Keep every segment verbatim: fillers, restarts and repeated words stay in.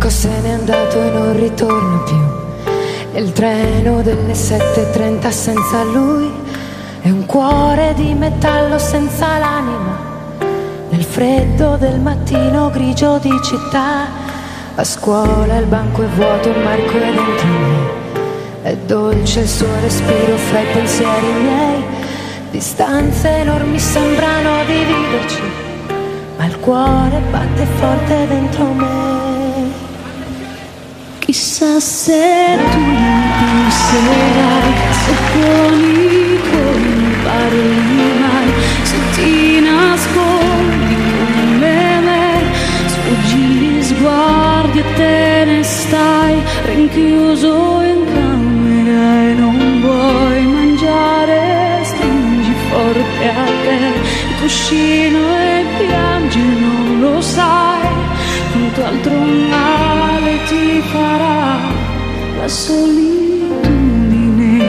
Marco se n'è andato e non ritorna più. E il treno delle sette e trenta senza lui è un cuore di metallo senza l'anima. Nel freddo del mattino grigio di città, a scuola il banco è vuoto, Marco è dentro me. È dolce il suo respiro fra i pensieri miei. Distanze enormi sembrano dividerci, ma il cuore batte forte dentro me. Chissà se tu mi penserai, se buoni non parli mai, se ti nascondi come me, sfuggi gli sguardi e te ne stai rinchiuso in camera e non vuoi mangiare, stringi forte a te il cuscino e piangi, non lo sai quanto altro male ti farà la solitudine.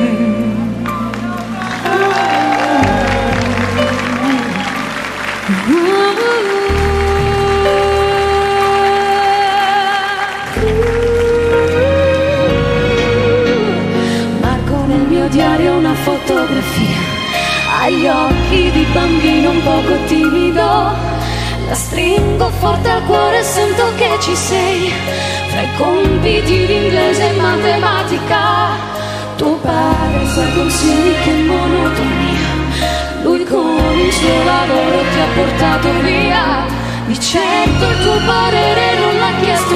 Marco nel mio diario una fotografia, ha gli occhi di bambino un poco timido. La stringo forte al cuore e sento che ci sei. Fra i compiti di inglese e matematica, tuo padre, i suoi consigli, che monotonia. Lui con il suo lavoro ti ha portato via. Di certo il tuo parere non l'ha chiesto